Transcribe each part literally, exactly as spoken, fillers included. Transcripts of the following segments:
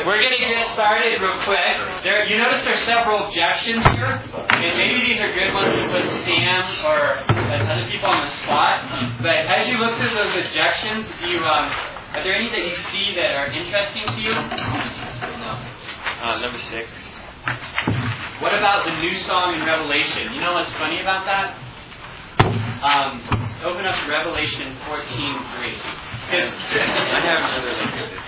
We're going to get started real quick. There, you notice there's several objections here, and maybe these are good ones to put Sam or other people on the spot. But as you look through those objections, do you, um, are there any that you see that are interesting to you? No. Uh, number six. What about the new song in Revelation? You know what's funny about that? Um, open up to Revelation fourteen three. I haven't really looked at this.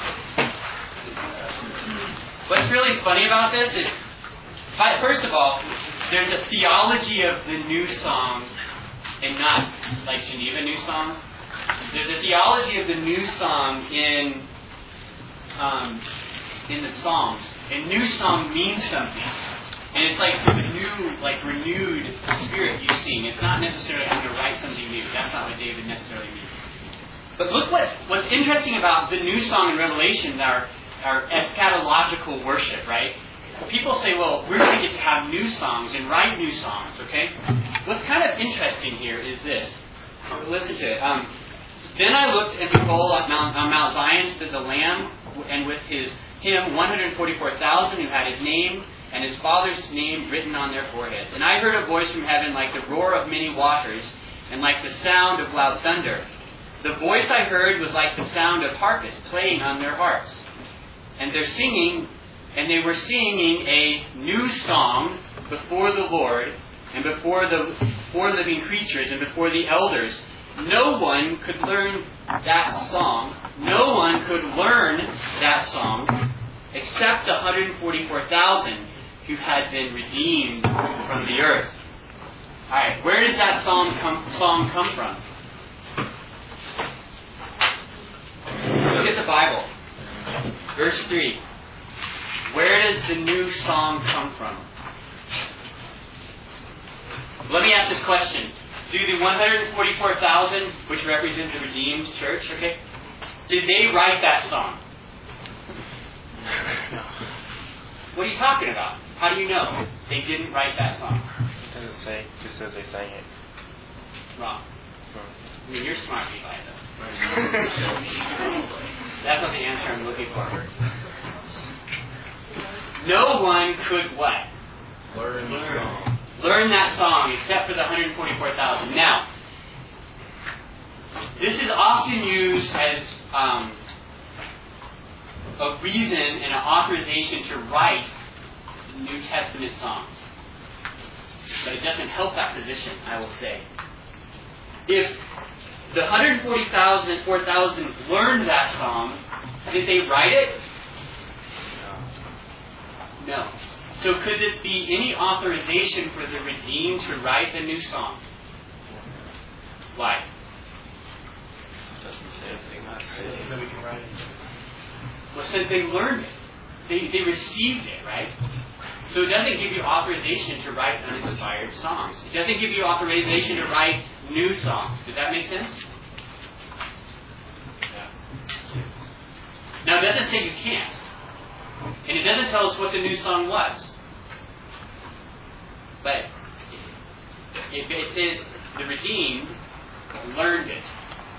What's really funny about this is, first of all, there's a theology of the new song, and not like Geneva new song. There's a theology of the new song in um, in the Psalms, and new song means something, and it's like the new, like renewed spirit you sing. It's not necessarily having to write something new. That's not what David necessarily means. But look what what's interesting about the new song in Revelation, our our eschatological worship, right? People say, well, we're going to get to have new songs and write new songs, okay? What's kind of interesting here is this. Listen to it. Um, then I looked, and behold, on Mount, on Mount Zion stood the Lamb, and with his him one hundred forty-four thousand who had his name and his Father's name written on their foreheads. And I heard a voice from heaven like the roar of many waters, and like the sound of loud thunder. The voice I heard was like the sound of harpists playing on their harps. And they're singing, and they were singing a new song before the Lord, and before the four living creatures, and before the elders. No one could learn that song. No one could learn that song except the one hundred forty-four thousand who had been redeemed from the earth. All right, where does that song come, song come from? Look at the Bible. Verse three. Where does the new song come from? Let me ask this question. Do the one hundred forty-four thousand, which represent the redeemed church, okay, did they write that song? No. What are you talking about? How do you know they didn't write that song? It doesn't say. It just says they sang it. Wrong. I mean, you're smart, Levi, though. That's not the answer I'm looking for. No one could what? Learn the song. Learn that song except for the one hundred forty-four thousand. Now, this is often used as um, a reason and an authorization to write New Testament songs. But it doesn't help that position, I will say. If the one hundred forty-four thousand learned that song, did they write it? No. No. So could this be any authorization for the redeemed to write the new song? Why? It doesn't say anything. So we can write it. Well, since they learned it. They, they received it, right? So it doesn't give you authorization to write uninspired songs. It doesn't give you authorization to write new songs. Does that make sense? Yeah. Now, it doesn't say you can't. And it doesn't tell us what the new song was. But it, it says the redeemed learned it.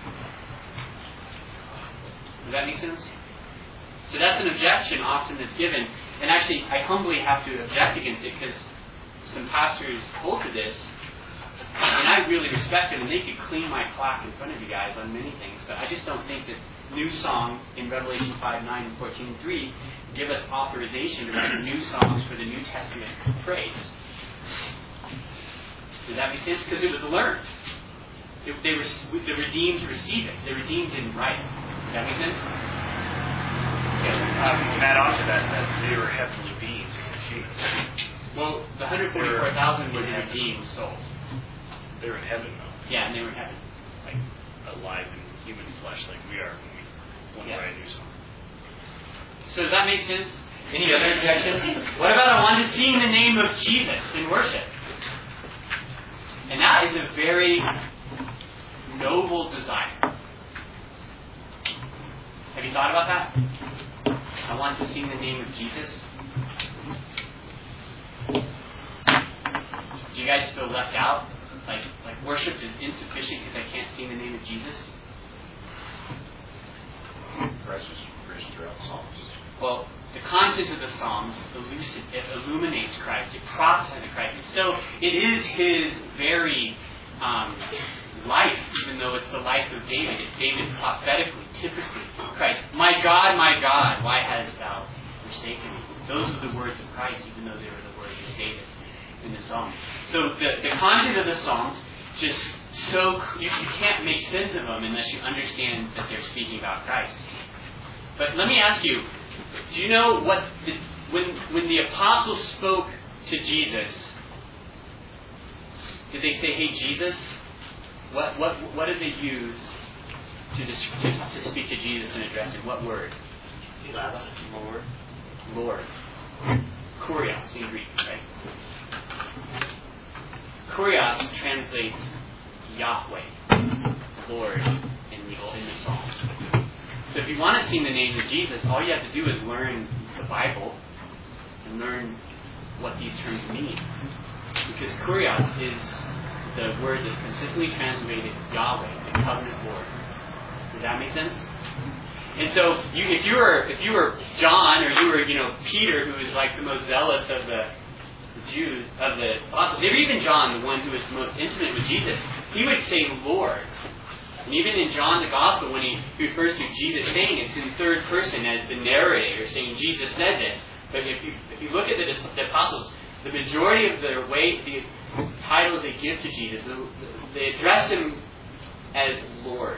Does that make sense? So that's an objection often that's given. And actually, I humbly have to object against it because some pastors hold to this. And I really respect them, and they could clean my clock in front of you guys on many things. But I just don't think that new song in Revelation five nine and fourteen three give us authorization to write new songs for the New Testament praise. Does that make sense? Because it was learned. It, they were, the redeemed received it. The redeemed didn't write it. Does that make sense? Okay. Uh, we can add on to that that they were heavenly beings in the kingdom. Well, the one hundred forty-four thousand were the redeemed souls. They were in heaven, though. Yeah, and they were in heaven. Like alive in human flesh, like we are when we want to Yes. write a new song. So does that make sense? Any other objections? What about I want to sing the name of Jesus in worship? And that is a very noble desire. Have you thought about that? I want to sing the name of Jesus. Do you guys feel left out? Like, like worship is insufficient because I can't sing the name of Jesus? Christ was preached throughout the Psalms. Well, the content of the Psalms elucid, it illuminates Christ. It prophesies of Christ. And so it is his very um, life, even though it's the life of David. It's David prophetically, typically, Christ. My God, my God, why hast thou forsaken me? Those are the words of Christ, even though they were the words of David in the Psalms. So the, the content of the Psalms, just so you, you can't make sense of them unless you understand that they're speaking about Christ. But let me ask you, do you know what the, when when the apostles spoke to Jesus, did they say, "Hey Jesus"? What what what did they use to dis- to, to speak to Jesus and address him? What word? Lord. Lord. Kurios in Greek, right? Kurios translates Yahweh, Lord, in the in the Psalms. So if you want to sing the name of Jesus, all you have to do is learn the Bible and learn what these terms mean. Because Kurios is the word that's consistently translated Yahweh, the covenant Lord. Does that make sense? And so, you, if you were if you were John, or you were you know Peter, who was like the most zealous of the, the Jews of the apostles, or even John, the one who was most intimate with Jesus, he would say Lord. And even in John the Gospel, when he refers to Jesus saying it's in third person as the narrator saying Jesus said this. But if you if you look at the, the apostles, the majority of their way, the titles they give to Jesus, they address him as Lord.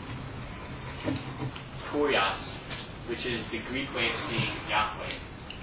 Kurios, which is the Greek way of saying Yahweh.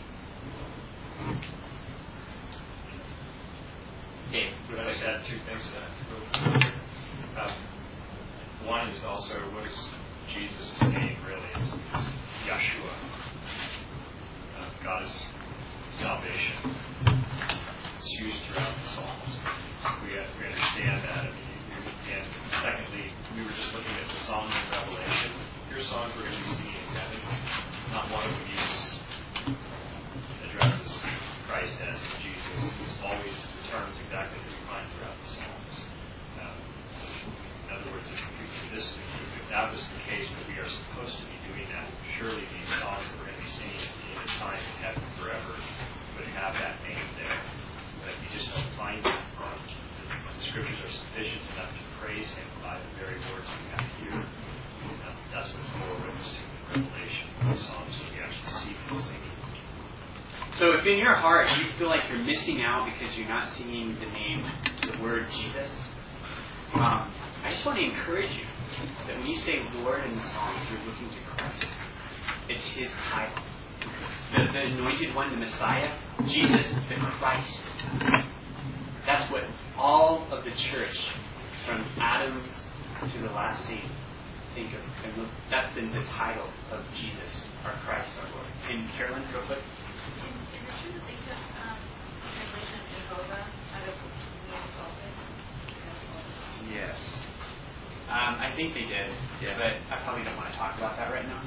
Okay, I just add two things to that. Um, one is also, what is Jesus' name really? It's, it's Yeshua. Uh, God's salvation. It's used throughout the Psalms. We, uh, we understand that. I mean, and secondly, we were just looking at the songs in Revelation. Your songs we're going to be singing in heaven. Not one of them uses, addresses Christ as Jesus. It's always the terms exactly that we find throughout the Psalms. Um, in other words, if, if, this, if that was the case, that we are supposed to be doing that, surely these songs that we're going to be singing at the end of time in heaven forever would have that name there. But you just don't find that. Um, the, the scriptures are sufficient enough to praise him by the very words we have here. Uh, that's what more witness to in Revelation, the Psalms that we actually see them singing. So if in your heart you feel like you're missing out because you're not singing the name, the word Jesus, um, I just want to encourage you that when you say Lord in the Psalms, you're looking to Christ. It's his title. The, the anointed one, the Messiah, Jesus, the Christ. That's what all of the church, from Adam to the last saint, think of. And look, that's been the title of Jesus, our Christ, our Lord. And Carolyn, real quick. Is it true that they took um, the translation of Jehovah out of the Exalted? Yes. Um, I think they did, Yeah. but I probably don't want to talk about that right now.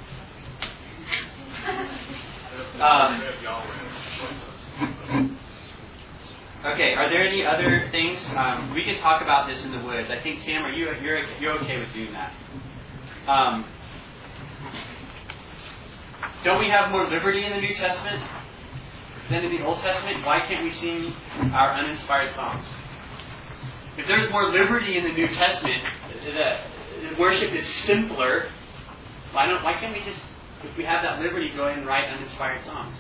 um, okay, are there any other things? Um, we can talk about this in the woods. I think, Sam, are you you're you're okay with doing that? Um, don't we have more liberty in the New Testament than in the Old Testament? Why can't we sing our uninspired songs? If there's more liberty in the New Testament, the, the worship is simpler. Why don't? Why can't we just, if we have that liberty, go ahead and write uninspired songs?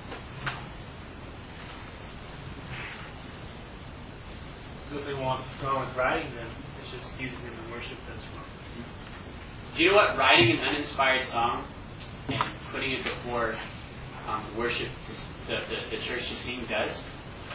So if they want to go on with writing them, it's just using them in worship. That's fine. Do you know what writing an uninspired song and putting it before um, the worship, the, the, the church to sing does?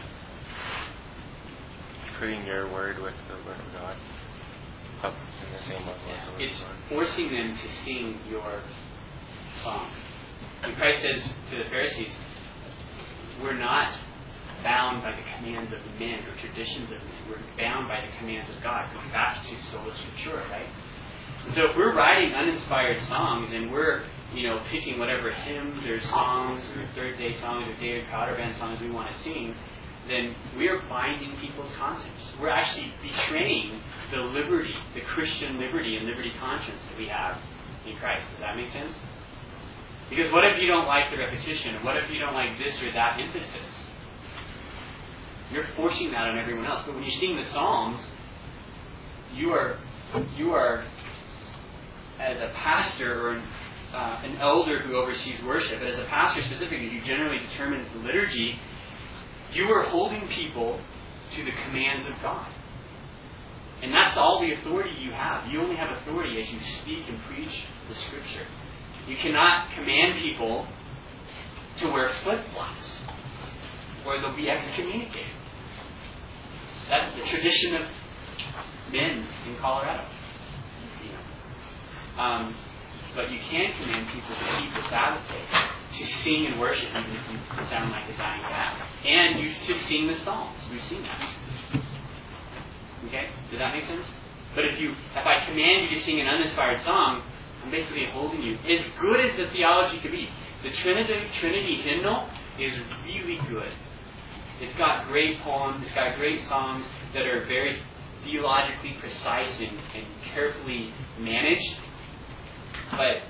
Putting your word with the word of God up in the same level as the word It's of God. forcing them to sing your song. And Christ says to the Pharisees, we're not bound by the commands of men or traditions of men. We're bound by the commands of God. Going back to Sola Scriptura, right? And so if we're writing uninspired songs and we're, you know, picking whatever hymns or songs or third day songs or David Cotter Band songs we want to sing, then we are binding people's conscience. We're actually betraying the liberty, the Christian liberty and liberty conscience that we have in Christ. Does that make sense? Because what if you don't like the repetition? Or what if you don't like this or that emphasis? You're forcing that on everyone else. But when you sing the Psalms, you are, you are, as a pastor or an, uh, an elder who oversees worship, but as a pastor specifically who generally determines the liturgy, you are holding people to the commands of God. And that's all the authority you have. You only have authority as you speak and preach the Scripture. You cannot command people to wear flip-flops, or they'll be excommunicated. That's the tradition of men in Colorado. You know. um, but you can command people to keep the Sabbath day, to sing and worship even if you sound like a dying cat, and you to sing the Psalms. We've seen that. Okay? Does that make sense? But if you, if I command you to sing an uninspired song, I'm basically holding you. As good as the theology could be, the Trinity, Trinity hymnal is really good. It's got great poems, it's got great songs that are very theologically precise and, and carefully managed. But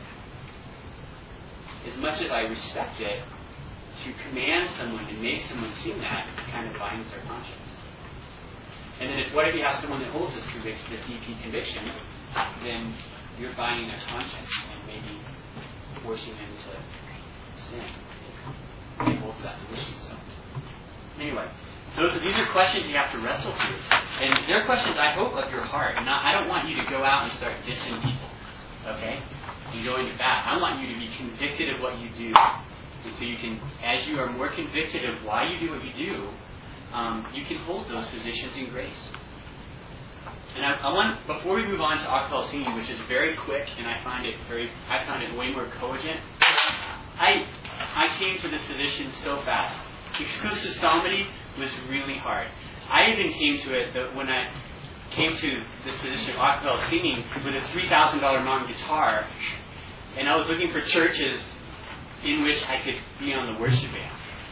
as much as I respect it, to command someone and make someone sing that kind of binds their conscience. And then if, what if you have someone that holds this, convic- this E P conviction, then you're binding their conscience and maybe forcing them to sin. They hold that position. So, anyway, those are, these are questions you have to wrestle through. And they're questions, I hope, of your heart. And not, I don't want you to go out and start dissing people, okay? And go into bat. I want you to be convicted of what you do. And so you can, as you are more convicted of why you do what you do, um, you can hold those positions in grace. And I, I want, before we move on to a cappella singing, which is very quick, and I find it very, I found it way more cogent. I, I came to this position so fast. Exclusive psalmody was really hard. I even came to it that when I came to this position of a cappella singing with a three thousand dollars Mountain guitar, and I was looking for churches in which I could be on the worship band.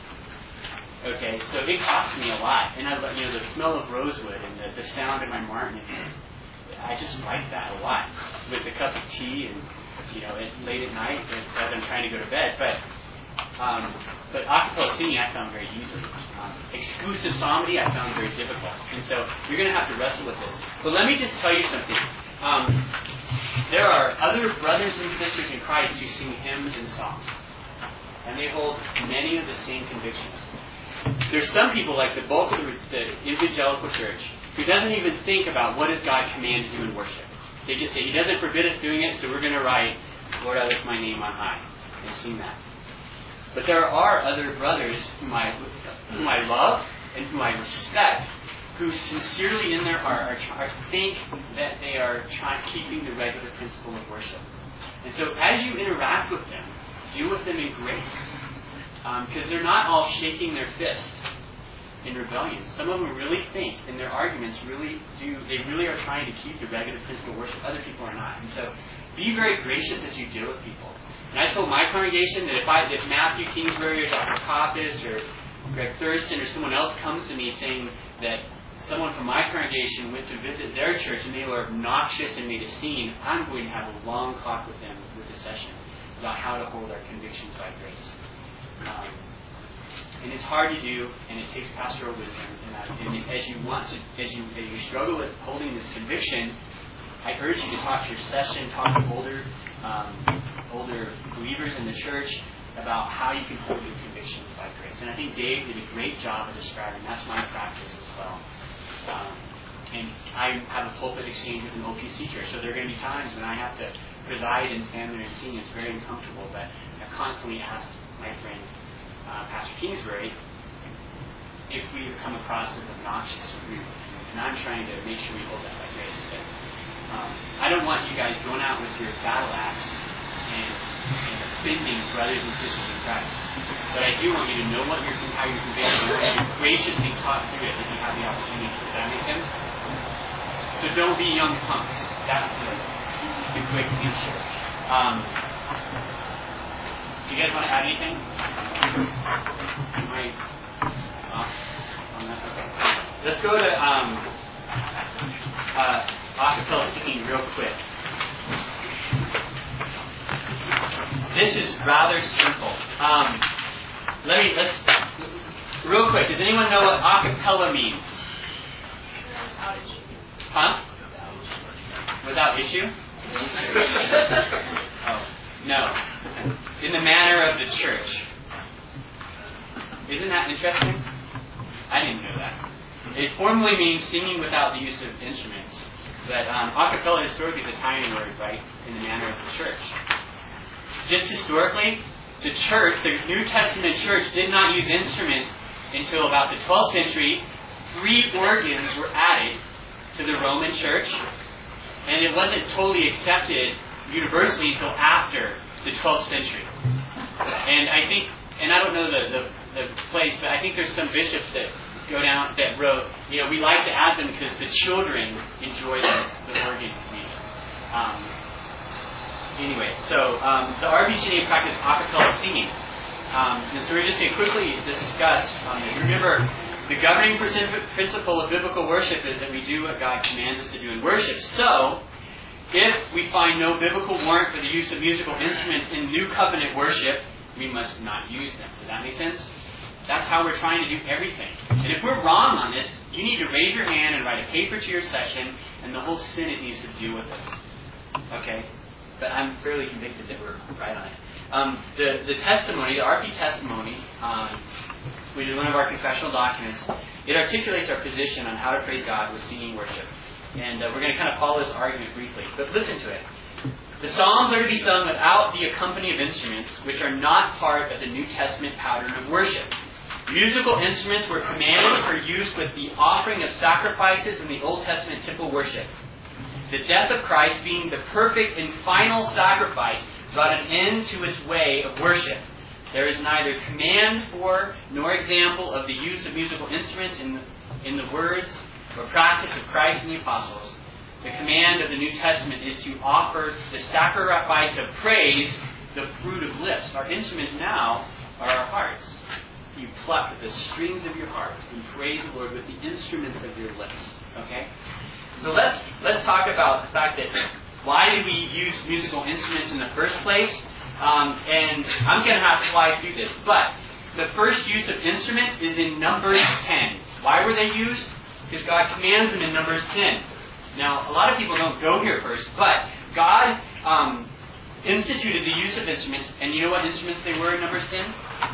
Okay, so it cost me a lot, and I, you know, the smell of rosewood and the, the sound of my Martin, I just like that a lot. With a cup of tea and, you know, it, late at night as I'm trying to go to bed. But, um, but a cappella singing I found very easy. Um, exclusive psalmody I found very difficult, and so you're going to have to wrestle with this. But let me just tell you something. Um, there are other brothers and sisters in Christ who sing hymns and songs, and they hold many of the same convictions. There's some people, like the bulk of the, the evangelical church, who doesn't even think about what does God command to do in worship. They just say, He doesn't forbid us doing it, so we're going to write, Lord, I lift my name on high, and sing that. But there are other brothers whom I, whom I love and whom I respect, who sincerely in their heart are, are think that they are trying, keeping the regular principle of worship. And so as you interact with them, deal with them in grace. Because um, they're not all shaking their fists in rebellion. Some of them really think, and their arguments really do, they really are trying to keep the regular principle of worship. Other people are not. And so be very gracious as you deal with people. And I told my congregation that if I, if Matthew Kingsbury or Doctor Coppis or Greg Thurston or someone else comes to me saying that someone from my congregation went to visit their church and they were obnoxious and made a scene, I'm going to have a long talk with them with the session about how to hold our convictions by grace. Um, and it's hard to do, and it takes pastoral wisdom. And, I, and as you want to, as you as you struggle with holding this conviction, I urge you to talk to your session, talk to older um, older believers in the church about how you can hold your convictions by grace. And I think Dave did a great job of describing. That's my practice as well. Um, and I have a pulpit exchange with an O P C church, so there are going to be times when I have to preside and stand there and sing. It's very uncomfortable, but I constantly ask my friend, uh, Pastor Kingsbury, if we come across as obnoxious or rude. And I'm trying to make sure we hold that by grace. But, um, I don't want you guys going out with your battle axe and, and offending brothers and sisters in Christ. But I do want you to know what you're, how you're convicted. I want you to graciously talk through it if you have the opportunity. Does that make sense? So don't be young punks. That's the, the quick answer. Um, Do you guys want to add anything? Am I off on that? Okay. Let's go to um, uh, a cappella singing real quick. this is rather simple. Um, let me, let's, real quick, does anyone know what a cappella means? Huh? Without issue? Oh, no. In the manner of the church. Isn't that interesting? I didn't know that. It formally means singing without the use of instruments. But um, a cappella historically is a tiny word, right? In the manner of the church. Just historically, the church, the New Testament church, did not use instruments until about the twelfth century. Three organs were added to the Roman church, and it wasn't totally accepted universally until after the twelfth century. And I think, and I don't know the, the, the place, but I think there's some bishops that go down that wrote, you know, we like to add them because the children enjoy the, the organ music. Um, anyway, so um, the R B C A practice a cappella singing. Um, and so we're just going to quickly discuss on this. Remember, the governing principle of biblical worship is that we do what God commands us to do in worship. So, if we find no biblical warrant for the use of musical instruments in New Covenant worship, we must not use them. Does that make sense? That's how we're trying to do everything. And if we're wrong on this, you need to raise your hand and write a paper to your session, and the whole Synod needs to deal with this. Okay? But I'm fairly convicted that we're right on it. Um, the, the testimony, the R P testimony, um, which is one of our confessional documents, it articulates our position on how to praise God with singing worship. And uh, we're going to kind of follow this argument briefly. But listen to it. The Psalms are to be sung without the accompaniment of instruments, which are not part of the New Testament pattern of worship. Musical instruments were commanded for use with the offering of sacrifices in the Old Testament temple worship. The death of Christ, being the perfect and final sacrifice, brought an end to its way of worship. There is neither command for nor example of the use of musical instruments in the, in the words or practice of Christ and the apostles. The command of the New Testament is to offer the sacrifice of praise, the fruit of lips. Our instruments now are our hearts. You pluck at the strings of your heart and praise the Lord with the instruments of your lips. Okay? So let's let's talk about the fact that why did we use musical instruments in the first place? Um, and I'm going to have to fly through this. But the first use of instruments is in Numbers ten. Why were they used? Because God commands them in Numbers ten. Now, a lot of people don't go here first, but God um, instituted the use of instruments. And you know what instruments they were in Numbers ten?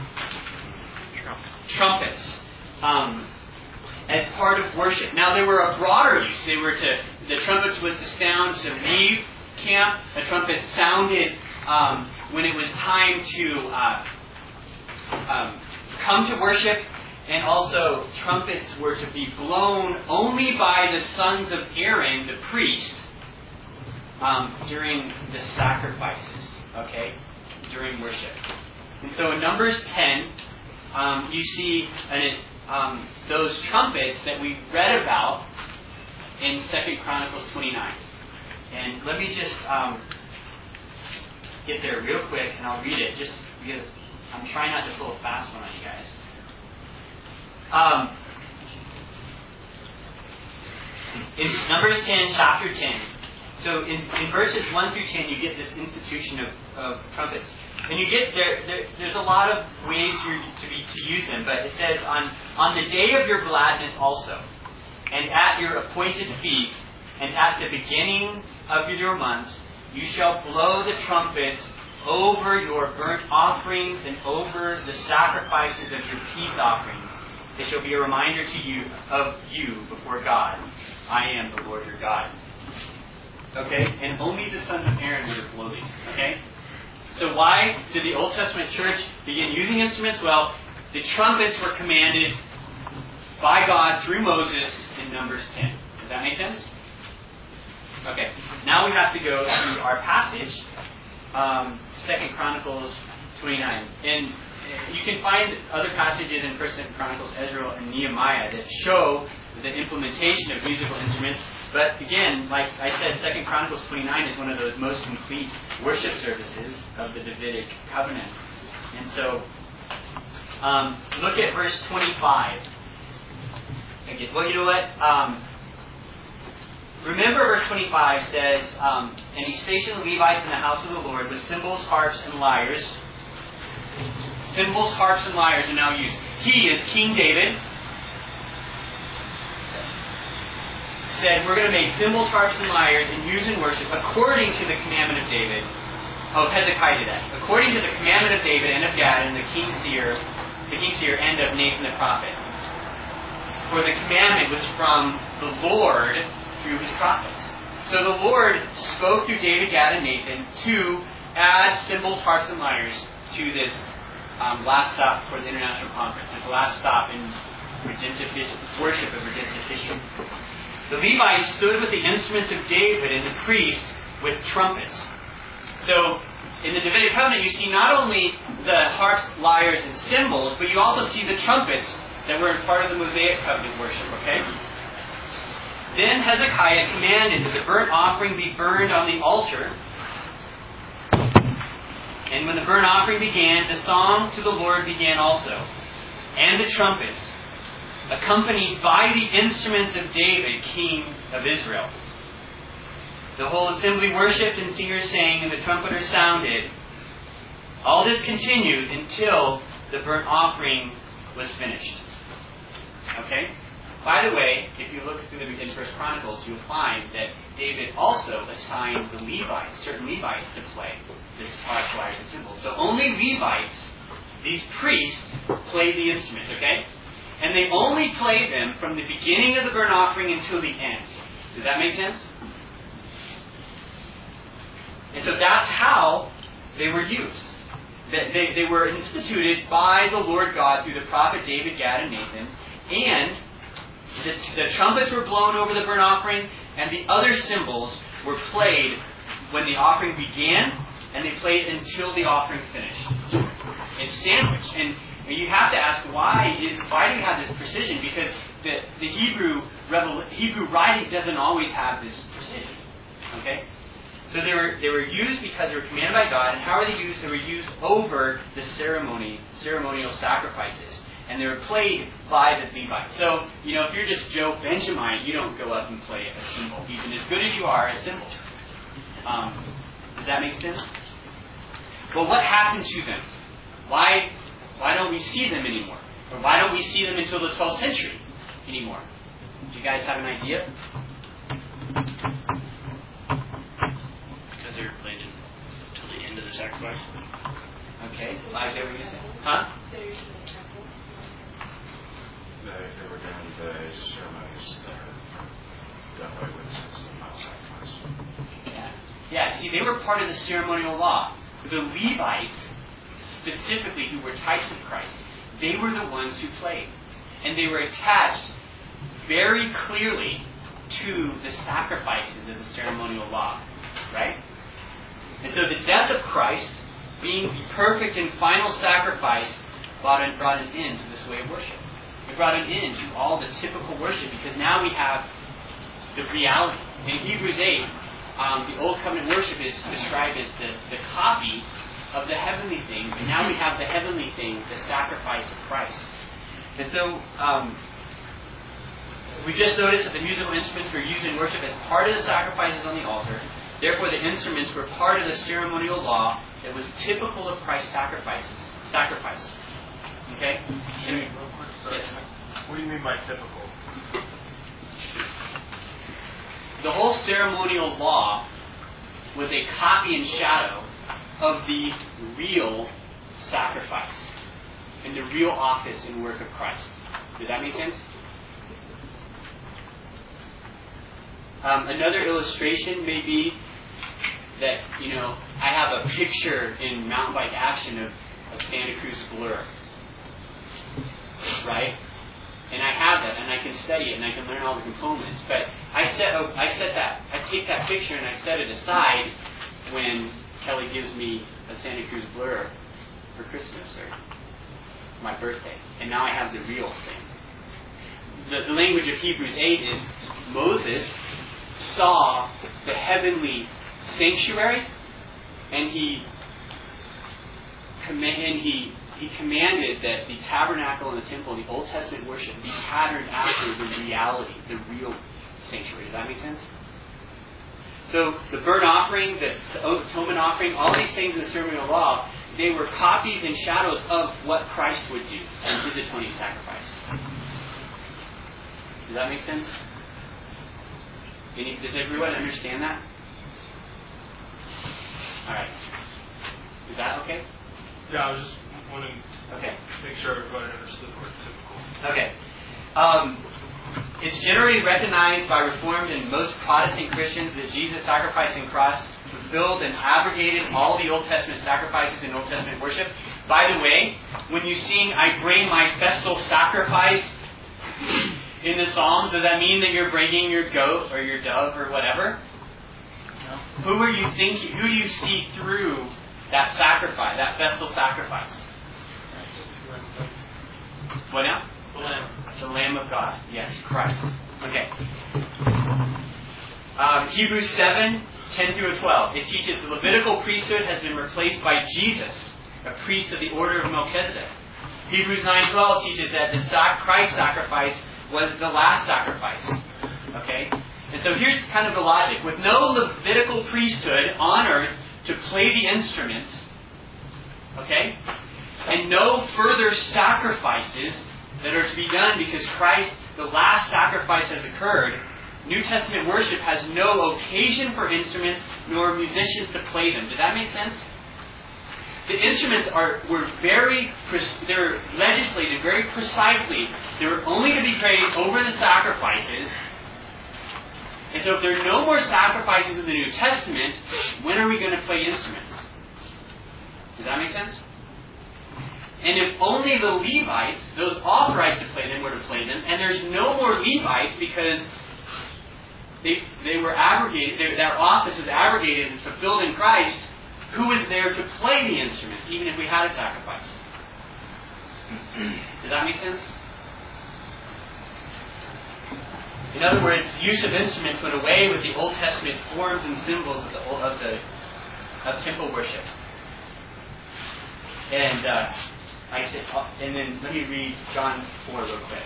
Trumpets. Um, as part of worship. Now, they were a broader use. They were to, the trumpets was to sound to leave camp. A trumpet sounded um, when it was time to uh, um, come to worship. And also, trumpets were to be blown only by the sons of Aaron, the priest, um, during the sacrifices, okay, during worship. And so in Numbers ten, um, you see an, um, those trumpets that we read about in Second Chronicles twenty-nine. And let me just um, get there real quick, and I'll read it, just because I'm trying not to pull a fast one on you guys. Um, in Numbers ten, chapter ten. So in, in verses one through ten, you get this institution of, of trumpets. And you get there, there, there's a lot of ways to, to, be, to use them, but it says, on, on the day of your gladness also, and at your appointed feast, and at the beginning of your months, you shall blow the trumpets over your burnt offerings and over the sacrifices of your peace offerings. It shall be a reminder to you of you before God. I am the Lord your God. Okay? And only the sons of Aaron were to blow these. Okay? So why did the Old Testament church begin using instruments? Well, the trumpets were commanded by God through Moses in Numbers ten. Does that make sense? Okay. Now we have to go to our passage, um, Second Chronicles twenty-nine. And you can find other passages in First Chronicles, Ezra, and Nehemiah that show the implementation of musical instruments. But again, like I said, Second Chronicles twenty-nine is one of those most complete worship services of the Davidic covenant. And so, um, look at verse twenty-five. Again, well, you know what? Um, remember verse twenty-five says, um, and he stationed the Levites in the house of the Lord with cymbals, harps, and lyres. Cymbals, harps, and lyres are now used. He is King David. Said, we're going to make cymbals, harps, and lyres and use in worship according to the commandment of David. Oh, Hezekiah did that. According to the commandment of David and of Gad and the king's seer, the king's seer and of Nathan the prophet. For the commandment was from the Lord through his prophets. So the Lord spoke through David, Gad, and Nathan to add cymbals, harps, and lyres to this um, last stop for the International Conference. This last stop in redemptive history, worship of redemptive history. The Levites stood with the instruments of David and the priest with trumpets. So, in the Davidic covenant, you see not only the harps, lyres, and cymbals, but you also see the trumpets that were part of the Mosaic covenant worship, okay? Then Hezekiah commanded that the burnt offering be burned on the altar. And when the burnt offering began, the song to the Lord began also, and the trumpets, accompanied by the instruments of David, king of Israel. The whole assembly worshipped, and singers sang, and the trumpeters sounded. All this continued until the burnt offering was finished. Okay? By the way, if you look through the in First Chronicles, you'll find that David also assigned the Levites, certain Levites, to play this harps, lyres, and cymbals. So only Levites, these priests, played the instruments, okay? And they only played them from the beginning of the burnt offering until the end. Does that make sense? And so that's how they were used. They, they, they were instituted by the Lord God through the prophet David, Gad, and Nathan. And the, the trumpets were blown over the burnt offering, and the other cymbals were played when the offering began, and they played until the offering finished. It's sandwiched. And you have to ask, why is why do you have this precision? Because the, the Hebrew revel, Hebrew writing doesn't always have this precision. Okay? So they were they were used because they were commanded by God. And how are they used? They were used over the ceremony, ceremonial sacrifices. And they were played by the Levites. So, you know, if you're just Joe Benjamin, you don't go up and play a cymbal, even as good as you are at cymbals. Um, does that make sense? Well, what happened to them? Why why don't we see them anymore? Or why don't we see them until the twelfth century anymore? Do you guys have an idea? Because they were played until the end of the sacrifice. Okay, Elijah, what were you saying? Huh? They, they were doing the ceremonies that are done by witnesses and not sacrifice. Yeah. Yeah, see, they were part of the ceremonial law. The Levites, specifically, who were types of Christ, they were the ones who played. And they were attached very clearly to the sacrifices of the ceremonial law. Right? And so the death of Christ, being the perfect and final sacrifice, brought an, brought an end to this way of worship. It brought an end to all the typical worship, because now we have the reality. In Hebrews eight, um, the Old Covenant worship is described as the, the copy of the heavenly thing, but now we have the heavenly thing, the sacrifice of Christ. And so, um, we just noticed that the musical instruments were used in worship as part of the sacrifices on the altar. Therefore, the instruments were part of the ceremonial law that was typical of Christ's sacrifices. Sacrifice. Okay? Can we, Real quick, sorry. yes. What do you mean by typical? The whole ceremonial law was a copy and shadow of the real sacrifice and the real office and work of Christ. Does that make sense? Um, another illustration may be that, you know, I have a picture in Mountain Bike Action of, of Santa Cruz Blur. Right? And I have that, and I can study it, and I can learn all the components. But I set, oh, I set that, I take that picture and I set it aside when Kelly gives me a Santa Cruz Blur for Christmas or my birthday. And now I have the real thing. The, the language of Hebrews eight is Moses saw the heavenly sanctuary, and he command, and he he commanded that the tabernacle and the temple, the Old Testament worship, be patterned after the reality, the real sanctuary. Does that make sense? So the burnt offering, the atonement offering, all these things in the ceremonial law, they were copies and shadows of what Christ would do in his atoning sacrifice. Does that make sense? Any, does everyone understand that? All right. Is that okay? Yeah, I was just wanting Okay. to make sure everybody understood the word typical. Okay. Um, it's generally recognized by Reformed and most Protestant Christians that Jesus' sacrifice and cross fulfilled and abrogated all the Old Testament sacrifices and Old Testament worship. By the way, when you sing, I bring my festal sacrifice in the Psalms, does that mean that you're bringing your goat or your dove or whatever? No. Who are you thinking? Who do you see through that sacrifice, that festal sacrifice? What now? The Lamb. The Lamb of God. Yes, Christ. Okay. Um, Hebrews seven, ten through twelve. It teaches the Levitical priesthood has been replaced by Jesus, a priest of the order of Melchizedek. Hebrews nine twelve teaches that the sac- Christ sacrifice was the last sacrifice. Okay? And so here's kind of the logic. With no Levitical priesthood on earth to play the instruments, okay, and no further sacrifices that are to be done because Christ, the last sacrifice, has occurred, New Testament worship has no occasion for instruments nor musicians to play them. Does that make sense? The instruments are were very, they're legislated very precisely. They were only to be played over the sacrifices. And so if there are no more sacrifices in the New Testament, when are we going to play instruments? Does that make sense? And if only the Levites, those authorized to play them, were to play them, and there's no more Levites because they they were abrogated, their, their office was abrogated and fulfilled in Christ, who is there to play the instruments, even if we had a sacrifice? Does that make sense? In other words, the use of instruments went away with the Old Testament forms and symbols of the of the of temple worship. And uh, I said, and then let me read John four real quick.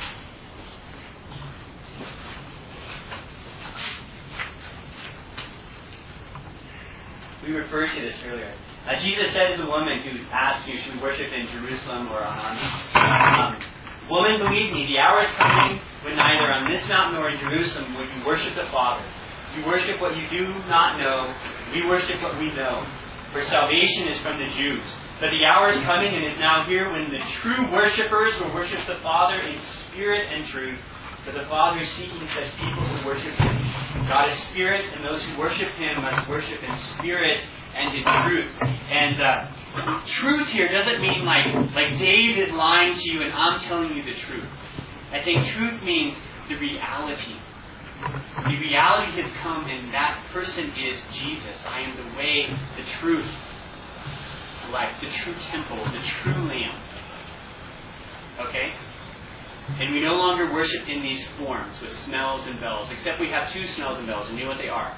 We referred to this earlier. Uh, Jesus said to the woman who asked you, should we worship in Jerusalem or on um, Woman, believe me, the hour is coming when neither on this mountain nor in Jerusalem will you worship the Father. You worship what you do not know. We worship what we know. For salvation is from the Jews. But the hour is coming and is now here when the true worshippers will worship the Father in spirit and truth. For the Father is seeking such people who worship Him. God is spirit, and those who worship Him must worship in spirit and in truth. And uh, truth here doesn't mean like like Dave is lying to you and I'm telling you the truth. I think truth means the reality. The reality has come, and that person is Jesus. I am the way, the truth, the life, the true temple, the true Lamb. Okay? And we no longer worship in these forms with smells and bells, except we have two smells and bells, and you know what they are.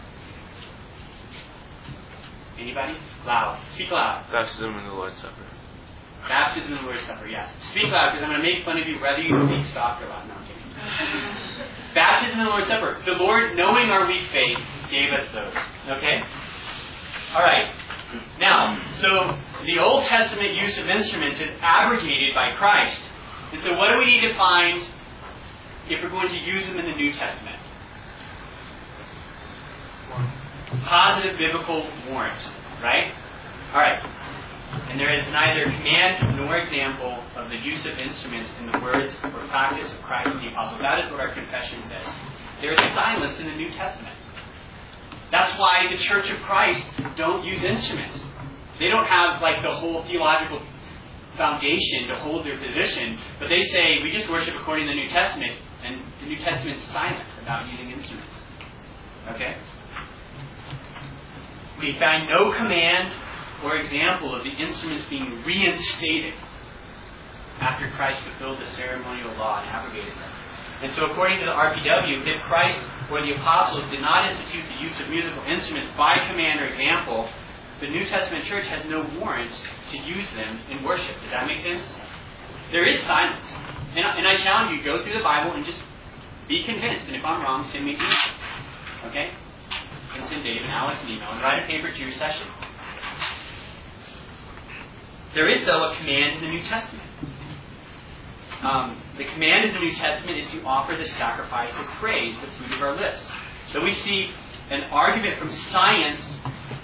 Anybody? Loud. Speak loud. Baptism and the Lord's Supper. Baptism and the Lord's Supper, yes. Speak loud, because I'm going to make fun of you whether you speak soft or loud. No, I'm kidding. Baptism and the Lord's Supper. The Lord, knowing our weak faith, gave us those. Okay? Alright. Now, so the Old Testament use of instruments is abrogated by Christ. And so what do we need to find if we're going to use them in the New Testament? Positive biblical warrant. Right? Alright. And there is neither command nor example of the use of instruments in the words or practice of Christ and the Apostles. That is what our confession says. There is silence in the New Testament. That's why the Church of Christ don't use instruments. They don't have like the whole theological foundation to hold their position, but they say we just worship according to the New Testament, and the New Testament is silent about using instruments. Okay? We find no command or example of the instruments being reinstated after Christ fulfilled the ceremonial law and abrogated them. And so according to the R P W, if Christ or the apostles did not institute the use of musical instruments by command or example, the New Testament church has no warrant to use them in worship. Does that make sense? There is silence. And, and I challenge you, go through the Bible and just be convinced. And if I'm wrong, send me an email. Okay? can send Dave and Alex an email and write a paper to your session. There is, though, a command in the New Testament. Um, the command in the New Testament is to offer the sacrifice of praise, the fruit of our lips. So we see an argument from science.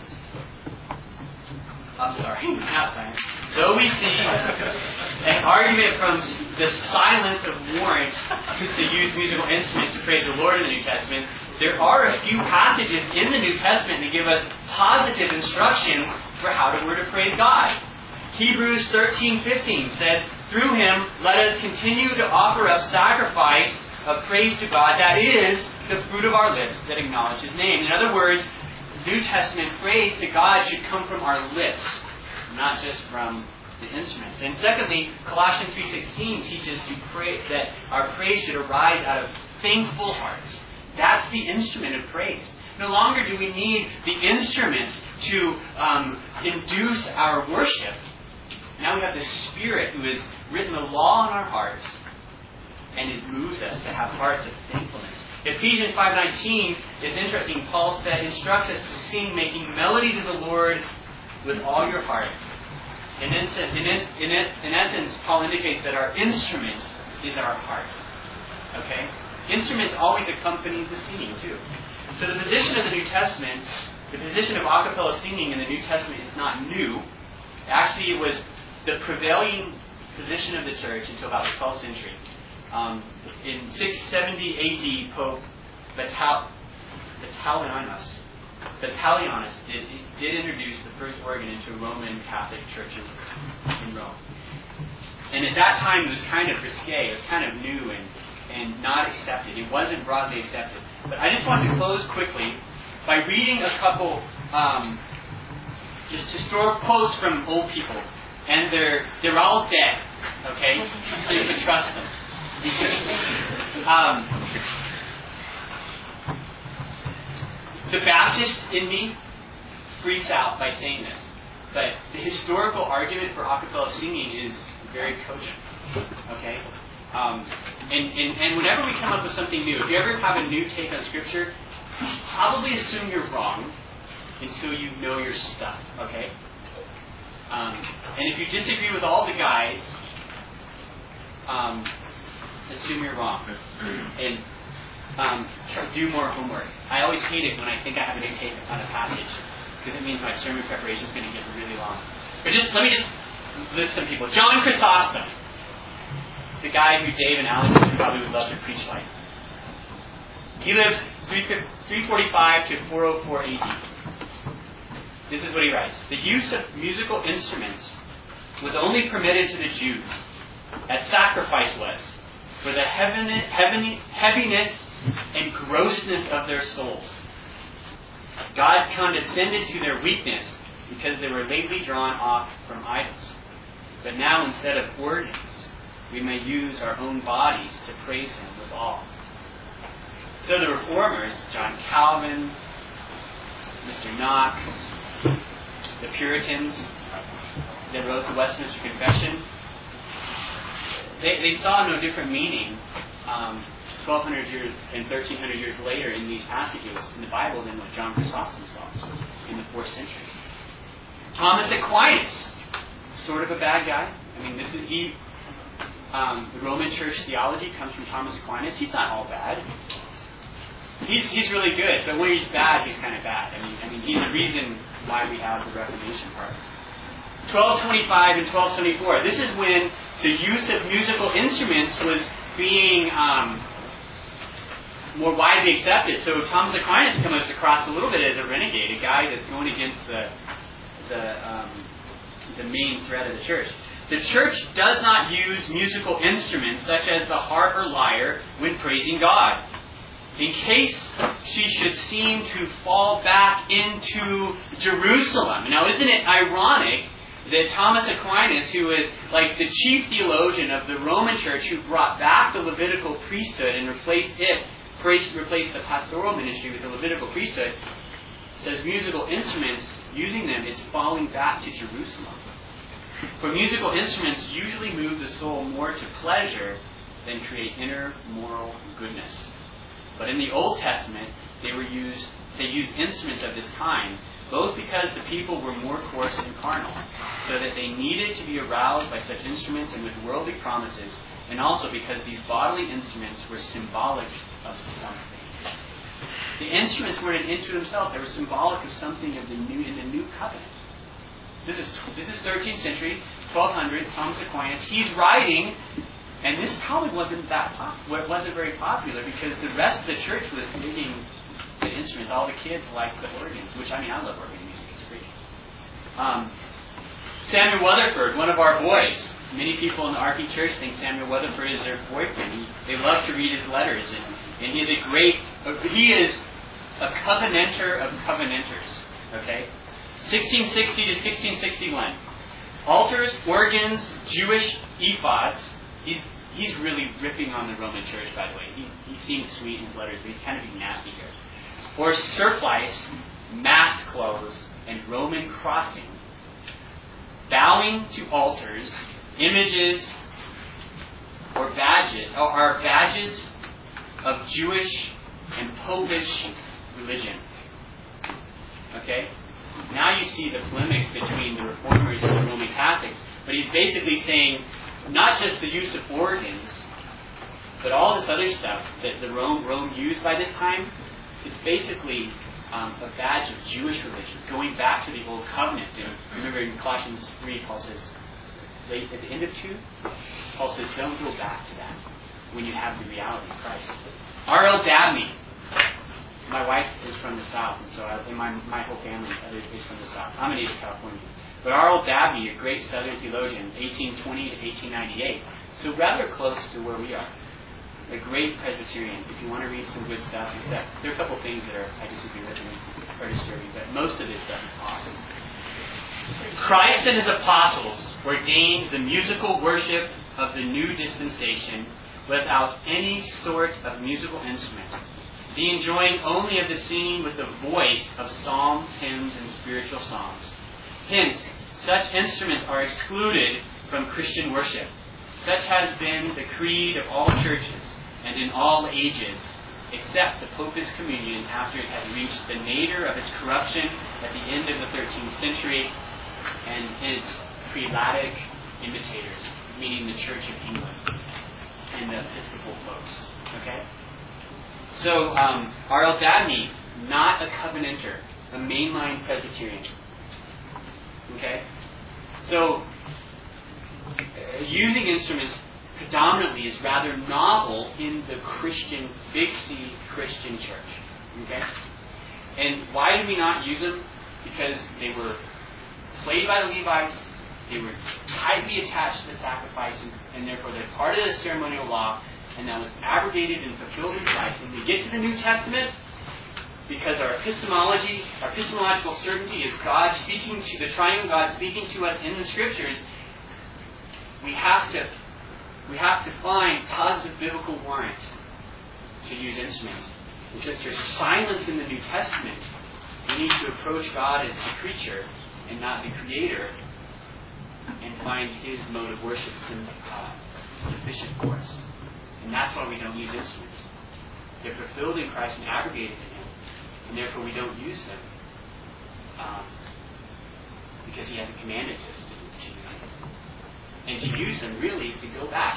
I'm sorry, not science. Though we see an argument from the silence of warrant to use musical instruments to praise the Lord in the New Testament, there are a few passages in the New Testament that give us positive instructions for how to, we're to praise God. Hebrews thirteen fifteen says, "Through him let us continue to offer up sacrifice of praise to God, that is, the fruit of our lips that acknowledge his name." In other words, New Testament praise to God should come from our lips, not just from the instruments. And secondly, Colossians three sixteen teaches to pray that our praise should arise out of thankful hearts. That's the instrument of praise. No longer do we need the instruments to um, induce our worship. Now we have the Spirit who has written the law on our hearts, and it moves us to have hearts of thankfulness. Ephesians five nineteen is interesting. Paul said, instructs us to sing, making melody to the Lord with all your heart. And in, in, in, in essence, Paul indicates that our instrument is our heart. Okay? Instruments always accompany the singing too. So the position of the New Testament, the position of a cappella singing in the New Testament is not new. Actually, it was the prevailing position of the church until about the twelfth century. Um, in six seventy A D, Pope Vital, Vitalianus, Vitalianus did, did introduce the first organ into Roman Catholic Church in, in Rome. And at that time, it was kind of risque. It was kind of new and, and not accepted. It wasn't broadly accepted. But I just wanted to close quickly by reading a couple um, just historical quotes from old people. And they're they're all dead, okay? So you can trust them. um, the Baptist in me freaks out by saying this, but the historical argument for a cappella singing is very cogent, okay? Um, and, and, and whenever we come up with something new, if you ever have a new take on Scripture, probably assume you're wrong until you know your stuff, okay? Um, and if you disagree with all the guys, um, assume you're wrong. And um, try, do more homework. I always hate it when I think I have a new take on a passage, because it means my sermon preparation is going to get really long. But just let me just list some people. John Chrysostom, the guy who Dave and Alex probably would love to preach like. He lived three forty-five to four oh four A D. This is what he writes. The use of musical instruments was only permitted to the Jews, as sacrifice was, for the heaven, heaven, heaviness and grossness of their souls. God condescended to their weakness because they were lately drawn off from idols. But now, instead of organs, we may use our own bodies to praise him with all. So the Reformers, John Calvin, Mister Knox, the Puritans that wrote the Westminster Confession, they, they saw no different meaning um, twelve hundred years and thirteen hundred years later in these passages in the Bible than what John Chrysostom saw in the fourth century. Thomas Aquinas, sort of a bad guy. I mean, this is he. Um, the Roman Church theology comes from Thomas Aquinas. He's not all bad. He's he's really good, but when he's bad, he's kind of bad. I mean, I mean, he's the reason why we have the Reformation part. twelve twenty-five and twelve seventy-four. This is when the use of musical instruments was being um, more widely accepted. So Thomas Aquinas comes across a little bit as a renegade, a guy that's going against the the um, the main thread of the church. The church does not use musical instruments such as the harp or lyre when praising God, in case she should seem to fall back into Jerusalem. Now, isn't it ironic that Thomas Aquinas, who is like the chief theologian of the Roman Church, who brought back the Levitical priesthood and replaced it, replaced the pastoral ministry with the Levitical priesthood, says musical instruments, using them is falling back to Jerusalem. For musical instruments usually move the soul more to pleasure than create inner moral goodness. But in the Old Testament, they were used. They used instruments of this kind, both because the people were more coarse and carnal, so that they needed to be aroused by such instruments and with worldly promises, and also because these bodily instruments were symbolic of something. The instruments weren't into themselves; they were symbolic of something of the new in the new covenant. This is this is thirteenth century, twelve hundreds. Thomas Aquinas. He's writing, and this probably wasn't that pop, wasn't very popular because the rest of the church was digging the instruments. All the kids liked the organs, which I mean, I love organ music. It's great. Um, Samuel Weatherford, one of our boys. Many people in the Arky Church think Samuel Weatherford is their boyfriend. He, they love to read his letters, and, and he's a great. He is a covenanter of covenanters. Okay, sixteen sixty to sixteen sixty-one. Altars, organs, Jewish ephods. He's he's really ripping on the Roman Church, by the way. He he seems sweet in his letters, but he's kind of being nasty here. Or surplice, mass clothes, and Roman crossing. Bowing to altars, images, or badges, or are badges of Jewish and Popish religion. Okay? Now you see the polemics between the Reformers and the Roman Catholics, but he's basically saying not just the use of organs, but all this other stuff that the Rome, Rome used by this time. It's basically um, a badge of Jewish religion, going back to the Old Covenant. And remember in Colossians three, Paul says, at the end of two, Paul says, don't go back to that when you have the reality of Christ. R L Dabney. My wife is from the South, and so I, and my, my whole family is from the South. I'm a native Californian. But R L Dabney, a great Southern theologian, eighteen twenty to eighteen ninety-eight, so rather close to where we are. A great Presbyterian. If you want to read some good stuff, except there are a couple of things that are I disagree with and are disturbing, but most of this stuff is awesome. Christ and his apostles ordained the musical worship of the new dispensation without any sort of musical instrument, the enjoying only of the singing with the voice of psalms, hymns, and spiritual songs. Hence, such instruments are excluded from Christian worship. Such has been the creed of all churches and in all ages, except the Popish Communion after it had reached the nadir of its corruption at the end of the thirteenth century, and its prelatic imitators, meaning the Church of England and the Episcopal folks. Okay? So, um, R L Dabney, not a covenanter, a mainline Presbyterian. Okay? So, uh, using instruments predominantly is rather novel in the Christian, big C Christian church. Okay? And why do we not use them? Because they were played by the Levites, they were tightly attached to the sacrifice, and, and therefore they're part of the ceremonial law, and that was abrogated and fulfilled in Christ. And we get to the New Testament, because our epistemology, our epistemological certainty is God speaking to, the triune God speaking to us in the Scriptures, we have to we have to find positive biblical warrant to use instruments. And since there's silence in the New Testament, we need to approach God as the creature and not the creator, and find his mode of worship uh, sufficient for us. And that's why we don't use instruments. They're fulfilled in Christ and abrogated in him, and therefore we don't use them um, because he hasn't commanded us to, to use them. And to use them really is to go back.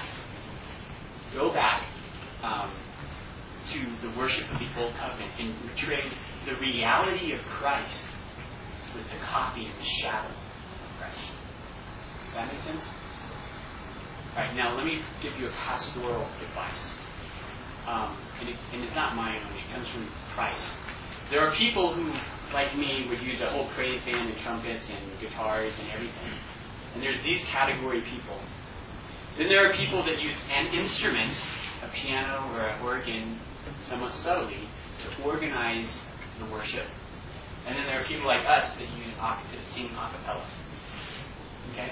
Go back um, to the worship of the Old Covenant and trade the reality of Christ with the copy and the shadow of Christ. Does that make sense? Alright, now let me give you a pastoral advice. Um, and, it, and it's not mine only, it comes from Christ. There are people who, like me, would use a whole praise band and trumpets and guitars and everything. And there's these category people. Then there are people that use an instrument, a piano or an organ, somewhat subtly, to organize the worship. And then there are people like us that use that sing a cappella. Okay?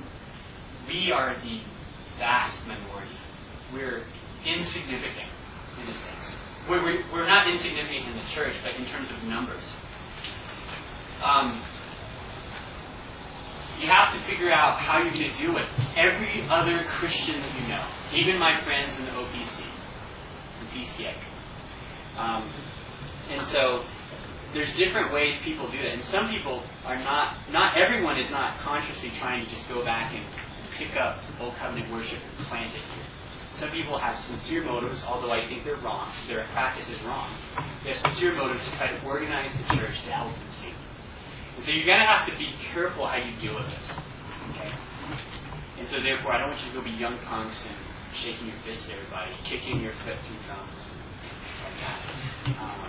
We are the vast minority. We're insignificant in a sense. We're, we're, we're not insignificant in the church, but in terms of numbers. Um, you have to figure out how you're going to deal with every other Christian that you know, even my friends in the O P C, the P C A. Um, And so there's different ways people do it. And some people are not, not everyone is not consciously trying to just go back and pick up Old Covenant worship and plant it here. Some people have sincere motives, although I think they're wrong. Their practice is wrong. They have sincere motives to try to organize the church to help them sing. And so you're going to have to be careful how you deal with this. Okay? And so therefore, I don't want you to go be young punks and shaking your fist at everybody, kicking your foot through drums and like that. Um,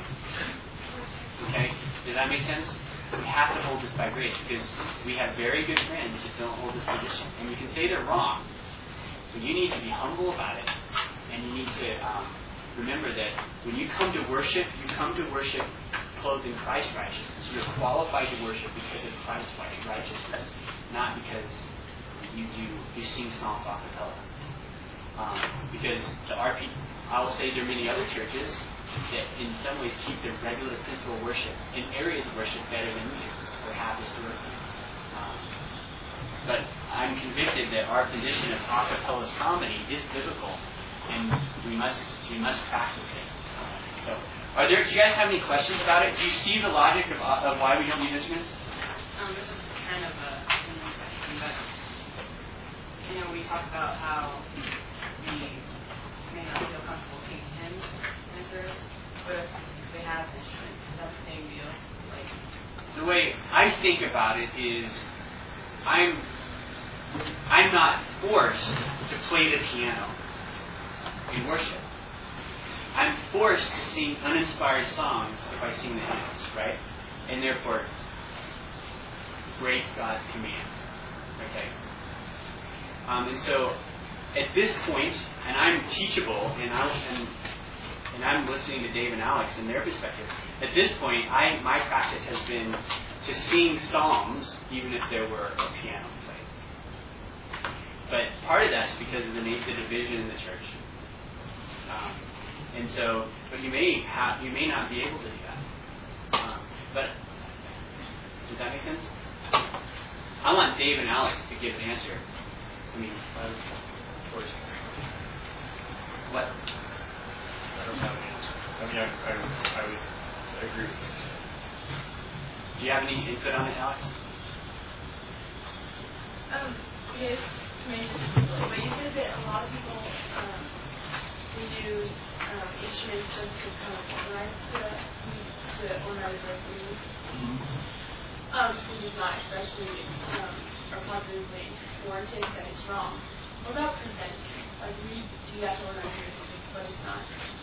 okay? Does that make sense? We have to hold this by grace because we have very good friends that don't hold this position. And you can say they're wrong, but you need to be humble about it. And you need to um, remember that when you come to worship, you come to worship clothed in Christ's righteousness. You're qualified to worship because of Christ's righteousness, not because you do you sing songs a cappella. Um, because the R P, I will say there are many other churches that in some ways keep their regular principal worship in areas of worship better than we do, or have historically. Um, but I'm convicted that our position of a cappella psalmody is biblical, and we must we must practice it. So, are there? Do you guys have any questions about it? Do you see the logic of, of why we don't use instruments? Um, this is kind of a question, but you know, we talk about how we may not feel comfortable singing hymns in a service, but if they have instruments, is that the same deal? Like, the way I think about it is, I'm I'm not forced to play the piano in worship. I'm forced to sing uninspired songs if I sing the hymns, right? And therefore, break God's command. Okay. Um, and so, at this point, and I'm teachable, and I and, and I'm listening to Dave and Alex and their perspective. At this point, I my practice has been to sing psalms, even if there were a piano played. But part of that's because of the, the division in the church. Um, and so, but you may have, you may not be able to do that. Um, but does that make sense? I want Dave and Alex to give an answer. I mean, uh, what? I don't have an answer. I mean, I, I, I would agree with this. Do you have any input on it, Alex? Um, yes, maybe just quickly, but you said that a lot of people um, use um, instruments just to kind of organize the, the organize their music. Mm-hmm. Um, which is not especially um, or positively warranted that it's wrong. What about presenting? Like, we do that to organize your music, but it's not.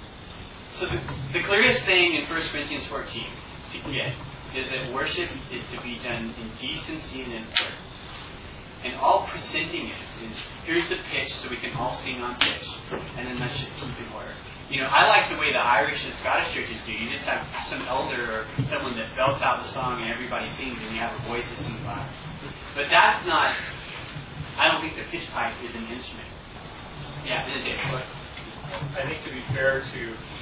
So the, the clearest thing in First Corinthians fourteen to get is that worship is to be done in decency and in order. And all presenting is, is here's the pitch so we can all sing on pitch, and then let's just keep in order. You know, I like the way the Irish and Scottish churches do. You just have some elder or someone that belts out the song and everybody sings, and you have a voice that sings loud. But that's not, I don't think the pitch pipe is an instrument. Yeah, then Dave. But I think to be fair to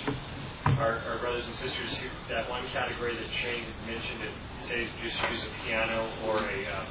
our, our brothers and sisters who, that one category that Shane mentioned, it say just use a piano or a uh,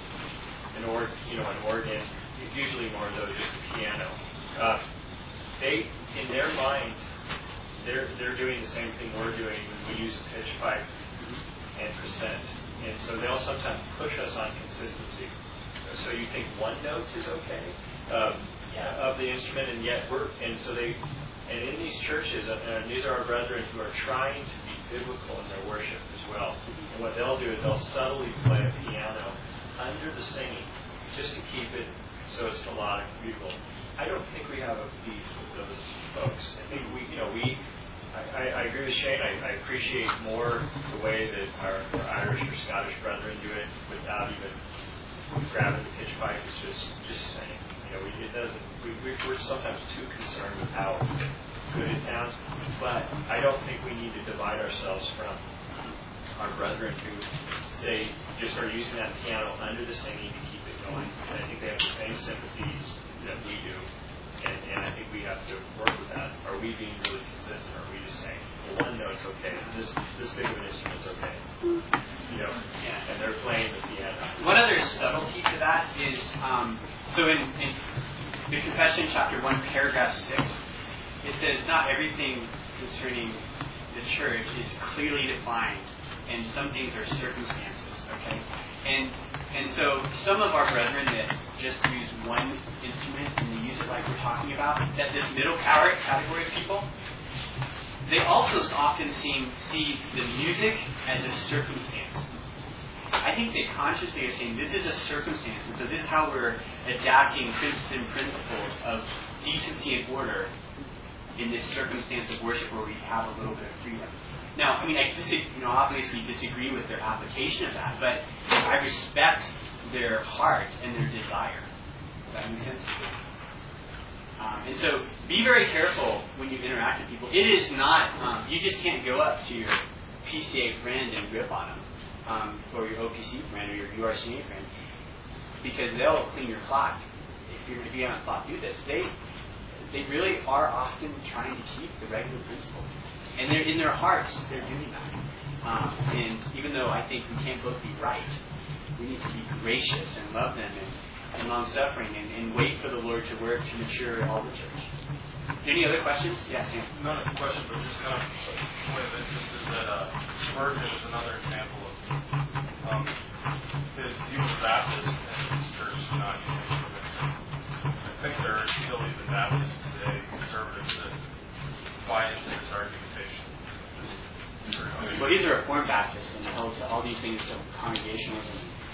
an or you know an organ, usually more though just a piano. Uh, they in their mind, they're they're doing the same thing we're doing when we use a pitch pipe and present, and so they'll sometimes push us on consistency. So you think one note is okay um, of the instrument, and yet we're and so they and in these churches, uh, and these are our brethren who are trying to be biblical in their worship as well. And what they'll do is they'll subtly play a piano under the singing, just to keep it so it's melodic and beautiful. I don't think we have a beef with those folks. I think we, you know, we. I, I, I agree with Shane. I, I appreciate more the way that our, our Irish or Scottish brethren do it without even grabbing the pitch pipe. It's just just saying. You know, we, it doesn't. We, we're sometimes too concerned with how good it sounds, but I don't think we need to divide ourselves from our brethren who say just are using that piano under the singing to keep it going. And I think they have the same sympathies that we do, and, and I think we have to work with that. Are we being really consistent, or are we just saying, well, one note's okay, this this big of an instrument's okay, you know? Yeah. And they're playing the piano. One other subtlety to that is, um, so in, in the Confession, chapter one, paragraph six, it says, not everything concerning the church is clearly defined, and some things are circumstances, okay? And and so some of our brethren that just use one instrument and they use it like we're talking about, that this middle category of people, they also often seem, see the music as a circumstance. I think they consciously are saying this is a circumstance, and so this is how we're adapting Princeton principles of decency and order in this circumstance of worship where we have a little bit of freedom. Now, I mean, I disagree, you know, obviously disagree with their application of that, but I respect their heart and their desire. Does that make sense? Um, and so, be very careful when you interact with people. It is not, um, you just can't go up to your P C A friend and rip on them, um, or your O P C friend or your U R C A friend, because they'll clean your clock if, you're, if you haven't thought through this. They they really are often trying to keep the regular principle. And they're in their hearts, they're doing that. Um, and even though I think we can't both be right, we need to be gracious and love them and, and long-suffering and, and wait for the Lord to work to mature all the church. Any other questions? Yes, Sam. Not a question, but just kind of a point of interest is that uh, Spurgeon is another example of um, his he was Baptist and his church not using instruments. I think there are still even Baptists today, conservatives, that buy into this argumentation. Well, he's a Reformed Baptist and holds all these things of congregationalism.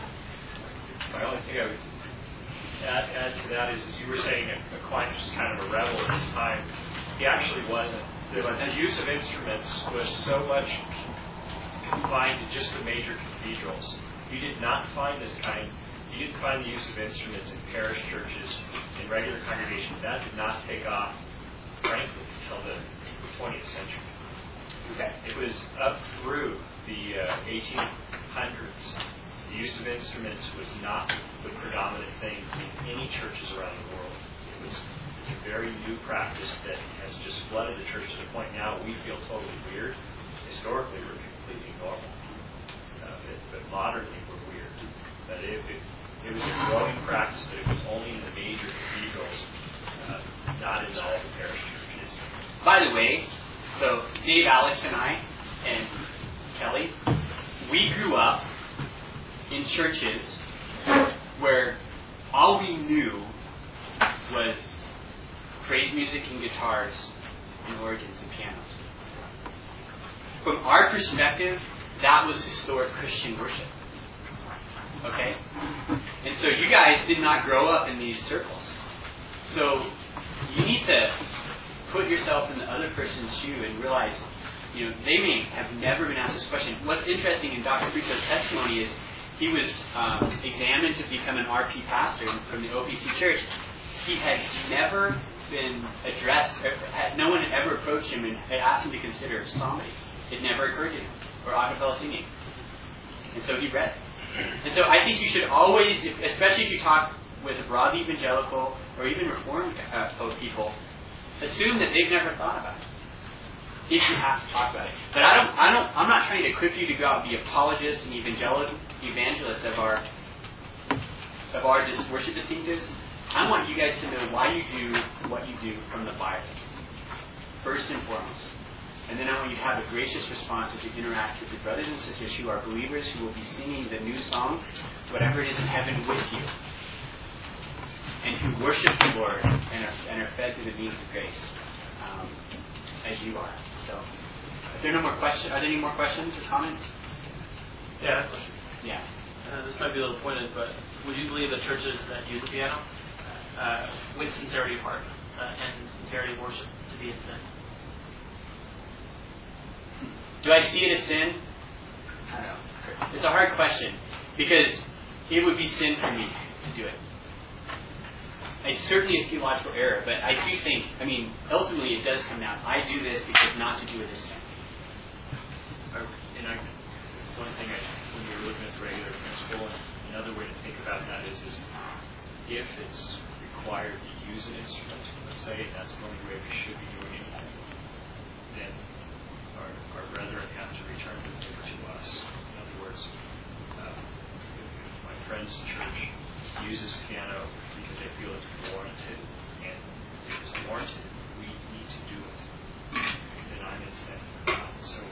My only thing I would add, add to that is, as you were saying, Aquinas was kind of a rebel at his time. He actually wasn't. The, the use of instruments was so much confined to just the major cathedrals. You did not find this kind. You didn't find the use of instruments in parish churches, in regular congregations. That did not take off, frankly, until the twentieth century. Okay. It was up through the uh, eighteen hundreds. The use of instruments was not the predominant thing in any churches around the world. It was it's a very new practice that has just flooded the church to the point now we feel totally weird. Historically, we're completely normal. Uh, but, but modernly, we're weird. But it, it, it was a growing practice, but it was only in the major cathedrals, uh, not in all the parish churches. By the way, so Dave, Alex, and I, and Kelly, we grew up in churches where all we knew was praise music and guitars and organs and pianos. From our perspective, that was historic Christian worship. Okay? And so you guys did not grow up in these circles. So you need to put yourself in the other person's shoe and realize, you know, they may have never been asked this question. What's interesting in Doctor Frico's testimony is he was um, examined to become an R P pastor from the O P C church. He had never been addressed, had, no one had ever approached him and had asked him to consider psalmody. It never occurred to him, or a cappella singing. And so he read it. And so I think you should always, especially if you talk with a broad evangelical or even Reformed uh, people, assume that they've never thought about it. If you have to talk about it. But I don't, I don't, I'm not trying to equip you to go out and be apologists and evangelical evangelists of our of our dis- worship distinctives. I want you guys to know why you do what you do from the Bible, first and foremost. And then I want you to have a gracious response as you interact with your brothers and sisters who are believers who will be singing the new song, whatever it is in heaven, with you, and who worship the Lord and are, and are fed through the means of grace, um, as you are. So, if there are no more questions, are there any more questions or comments? Yeah. Yeah. Uh, this might be a little pointed, but would you believe that churches that use the piano, uh, with sincerity of heart uh, and sincerity of worship, to be a sin? Do I see it as sin? I don't know. It's a hard question because it would be sin for me to do it. It's certainly a theological error, but I do think, I mean, ultimately it does come down. I do this because not to do it is sin. And I, one thing I, when you're looking at the regular principle, another way to think about that is, is if it's required to use an instrument, let's say that's the only way we should be doing anything, then our, our brethren have to return the favor to us. In other words, uh, if, if my friend's church uses piano because they feel it's warranted, and if it's warranted, we need to do it, then I'm in sin. So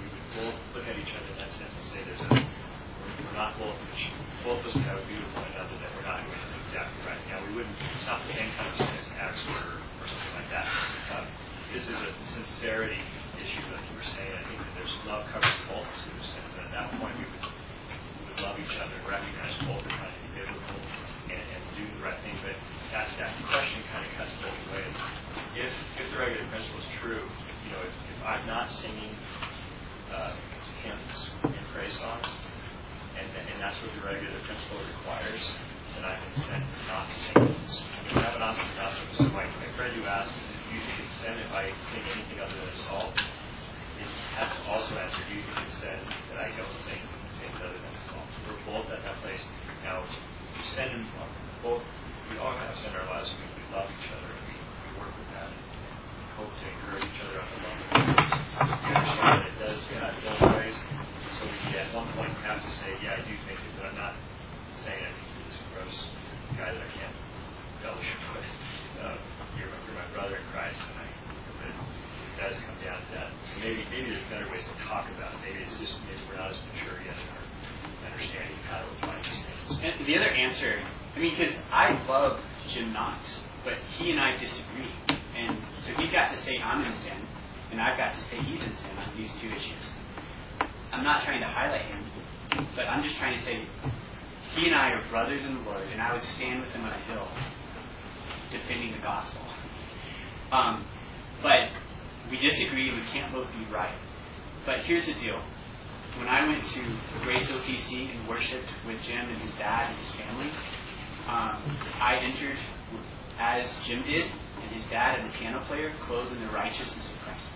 this is a sincerity issue, like you were saying. I think that there's love covers multitudes, and at that point we would, we would love each other, recognize both are kind of biblical, and, and do the right thing. But that that question kind of cuts both ways. If if the regular principle is true, you know, if, if I'm not singing uh, hymns and praise songs, and and that's what the regular principle requires, then I consent to not sing those. I have an option not to. So my, my friend who asks, do you consent if I sing anything other than salt? It has to also answer, do you consent that I don't sing things other than salt? We're both at that place. Now, send them both. We all have sent our lives. We, we love each other. And we work with that. And hope to encourage each other on the love of God. It does cut both ways. So we at one point have to say, yeah, I do think it, but I'm not saying I think you're this gross guy that I can't fellowship with. Uh, you're, you're my brother in Christ, and I, but it does come down to that. So maybe maybe there's better ways to talk about it. Maybe it's just maybe we're not as mature yet in our understanding of how to apply these things. And the other answer, I mean, because I love Jim Knox, but he and I disagree. And so he got to say I'm in sin, and I've got to say he's in sin on these two issues. I'm not trying to highlight him, but I'm just trying to say he and I are brothers in the Lord, and I would stand with him on a hill defending the gospel. Um, but we disagree, and we can't both be right. But here's the deal. When I went to Grace O P C and worshipped with Jim and his dad and his family, um, I entered as Jim did, and his dad and the piano player, clothed in the righteousness of Christ.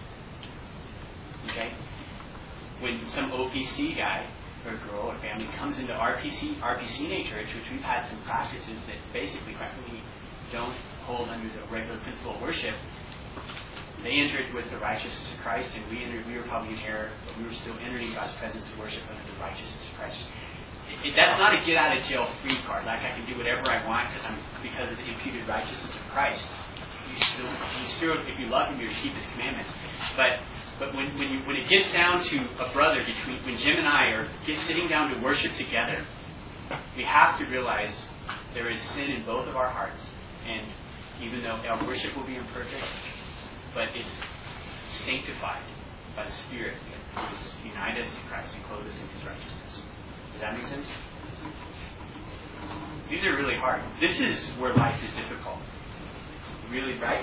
Okay? When some O P C guy or girl or family comes into R P C, R P C in a church, which we've had some practices that basically practically don't hold under the regular principle of worship, they entered with the righteousness of Christ, and we entered, we were probably in error, but we were still entering God's presence to worship under the righteousness of Christ. It, it, that's not a get out of jail free card. Like I can do whatever I want because I'm because of the imputed righteousness of Christ. You still, you still, if you love Him, you keep His commandments. But but when when you when it gets down to a brother between when Jim and I are get, sitting down to worship together, we have to realize there is sin in both of our hearts, and even though our worship will be imperfect, but it's sanctified by the Spirit that has united us to Christ and clothed us in His righteousness. Does that make sense? These are really hard. This is where life is difficult. Really, right?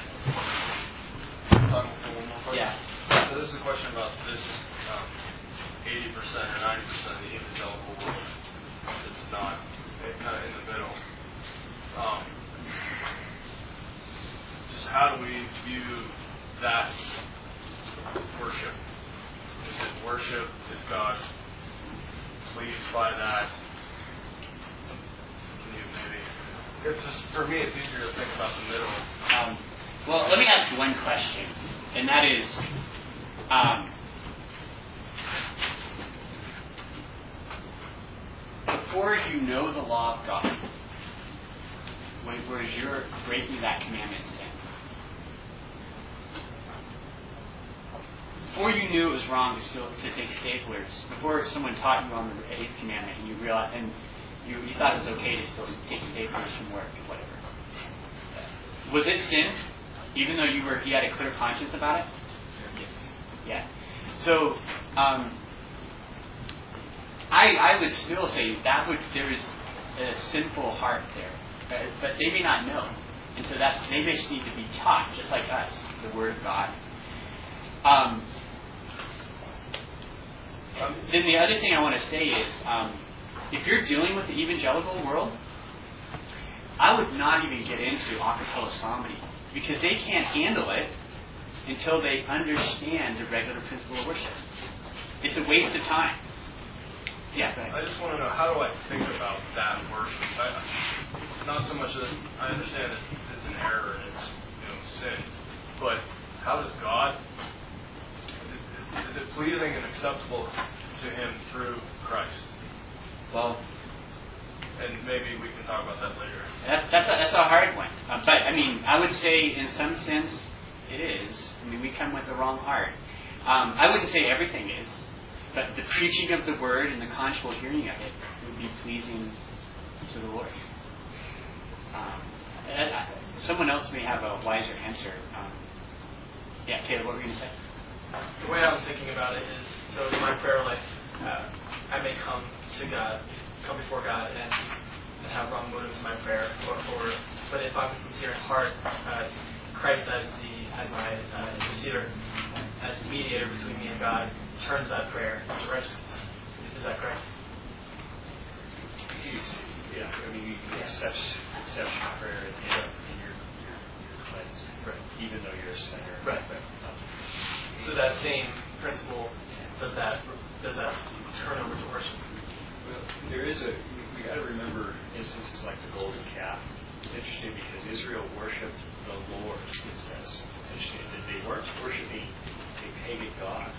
Um, one more question. Yeah. So this is a question about this um, eighty percent or ninety percent of the evangelical world. It's not kind of in the middle. Um, just how do we view that worship? Is it worship? Is God pleased by that? Can you maybe... It's just, for me, it's easier to think about the middle. Um, well, let me ask one question, and that is, um, before you know the law of God, whereas you're breaking that commandment sin, before you knew it was wrong to still to take staplers, before someone taught you on the eighth commandment, and you realized, and you, you thought it was okay to still take staplers from work or whatever, was it sin? Even though you were, you had a clear conscience about it? Yes. Yeah. So, um, I I would still say that would there is a sinful heart there, but, but they may not know, and so that's they may just need to be taught, just like us, the Word of God. Um, then the other thing I want to say is, um, if you're dealing with the evangelical world, I would not even get into a cappella psalmody, because they can't handle it until they understand the regular principle of worship. It's a waste of time. Yeah, go ahead. I just want to know, how do I think about that worship? I, not so much that I understand that it's an error and it's, you know, sin, but how does God, is it pleasing and acceptable to Him through Christ? Well, and maybe we can talk about that later. That, that's, a, that's a hard one. Uh, but, I mean, I would say in some sense it is. I mean, we come with the wrong heart. Um, I wouldn't say everything is, but the preaching of the Word and the conjugal hearing of it would be pleasing to the Lord. Um, I, I, someone else may have a wiser answer. Um, Yeah, Caleb, what were you going to say? The way I was thinking about it is, so in my prayer life, uh, I may come to God, come before God, and, and have wrong motives in my prayer, or, or but if I'm sincere in heart, uh, Christ as the as my uh, interceder, as the mediator between me and God, turns that prayer into righteousness. Is that correct? Yeah, I mean, you can accept exception prayer and end up in your, your, your cleansed, right. Even though you're a sinner. Right, right. So that same principle, does that does that turn over to worship? Well, there is a, we got to remember instances like the golden calf. It's interesting because Israel worshipped the Lord, it says. It's interesting that they weren't worshiping a pagan god.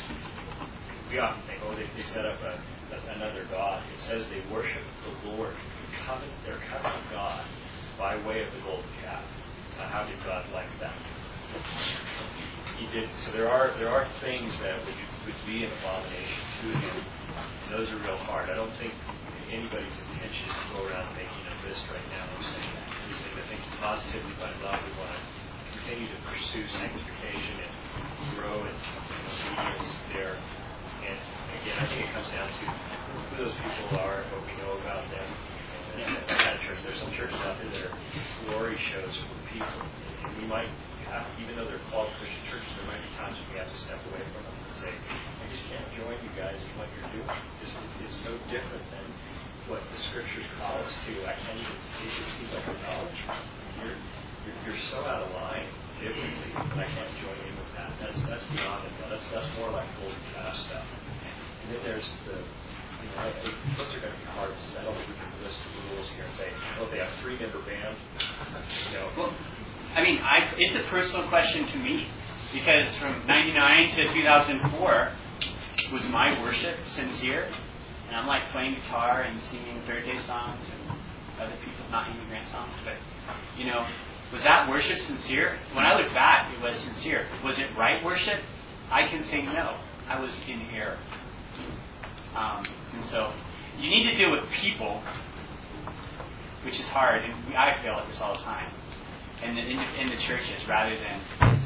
We often think, oh, they, they set up a, a, another god. It says they worship the Lord, covenant, their covenant God, by way of the golden calf. Now, how did God like that? He did. So there are there are things that would would be an abomination to him, and those are real hard. I don't think anybody's intention is to go around making a list right now. I'm saying that. I'm saying I think positively by love we want to continue to pursue sanctification and grow in obedience there. And again, I think it comes down to who those people are and what we know about them. And at church, there's some churches out there that are glory shows for people. And we might, have, even though they're called Christian churches, there might be times when we have to step away from them and say, I just can't join you guys in what you're doing. This, it's so different than what the Scriptures call us to. I can't even, it seems like a knowledge. You're, you're, you're so out of line biblically that I can't join in with that. That's that's beyond it. That's that's more like golden calf stuff. And then there's the, you know, I, I, those are going to be hard to set. I don't think we can list the rules here and say, oh, they have three-member band. You know. Well, I mean, I, it's a personal question to me because from ninety-nine to two thousand four was my worship sincere, and I'm like playing guitar and singing Third Day songs and other people, not immigrant songs, but you know. Was that worship sincere? When I look back, it was sincere. Was it right worship? I can say no. I was in error. Um, and so, you need to deal with people, which is hard, and I fail at this all the time, in the, in the, in the churches, rather than